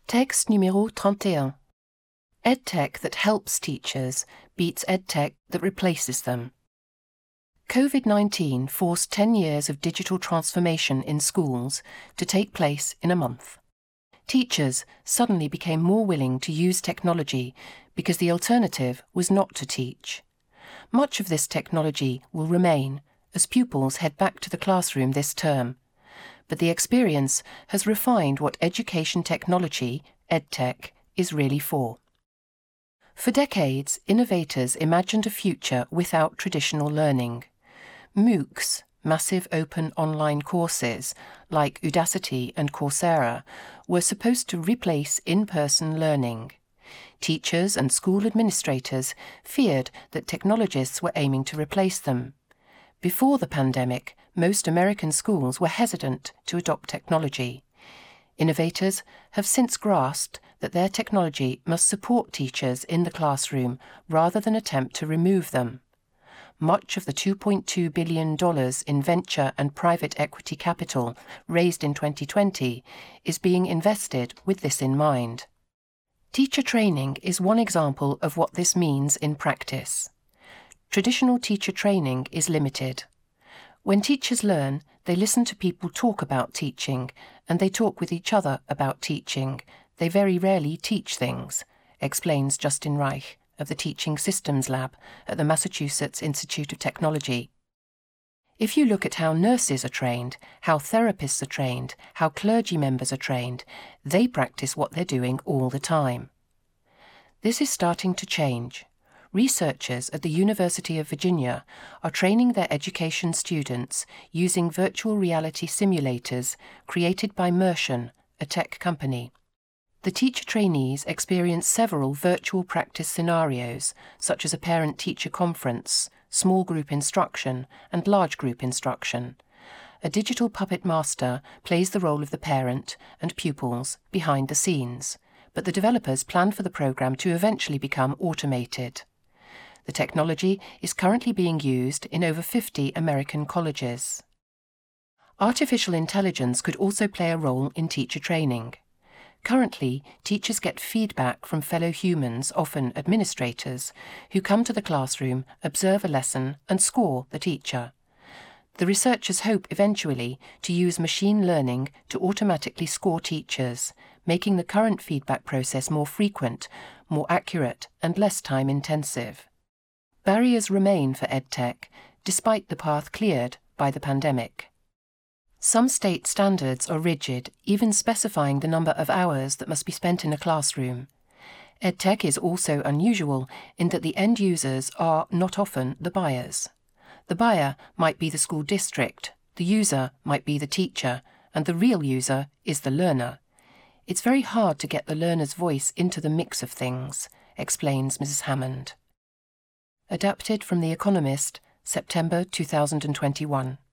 Texte numéro 31. EdTech that helps teachers beats EdTech that replaces them. COVID-19 forced 10 years of digital transformation in schools to take place in a month. Teachers suddenly became more willing to use technology because the alternative was not to teach. Much of this technology will remain as pupils head back to the classroom this term, but the experience has refined what education technology, EdTech, is really for. For decades, innovators imagined a future without traditional learning. MOOCs, massive open online courses like Udacity and Coursera, were supposed to replace in-person learning. Teachers and school administrators feared that technologists were aiming to replace them. Before the pandemic, most American schools were hesitant to adopt technology. Innovators have since grasped that their technology must support teachers in the classroom rather than attempt to remove them. Much of the $2.2 billion in venture and private equity capital raised in 2020 is being invested with this in mind. Teacher training is one example of what this means in practice. Traditional teacher training is limited. When teachers learn, they listen to people talk about teaching, and they talk with each other about teaching. They very rarely teach things, explains Justin Reich of the Teaching Systems Lab at the Massachusetts Institute of Technology. If you look at how nurses are trained, how therapists are trained, how clergy members are trained, they practice what they're doing all the time. This is starting to change. Researchers at the University of Virginia are training their education students using virtual reality simulators created by Mersion, a tech company. The teacher trainees experience several virtual practice scenarios, such as a parent-teacher conference, small group instruction, and large group instruction. A digital puppet master plays the role of the parent and pupils behind the scenes, but the developers plan for the program to eventually become automated. The technology is currently being used in over 50 American colleges. Artificial intelligence could also play a role in teacher training. Currently, teachers get feedback from fellow humans, often administrators, who come to the classroom, observe a lesson, and score the teacher. The researchers hope eventually to use machine learning to automatically score teachers, making the current feedback process more frequent, more accurate, and less time-intensive. Barriers remain for EdTech, despite the path cleared by the pandemic. Some state standards are rigid, even specifying the number of hours that must be spent in a classroom. EdTech is also unusual in that the end users are not often the buyers. The buyer might be the school district, the user might be the teacher, and the real user is the learner. It's very hard to get the learner's voice into the mix of things, explains Mrs. Hammond. Adapted from The Economist, September 2021.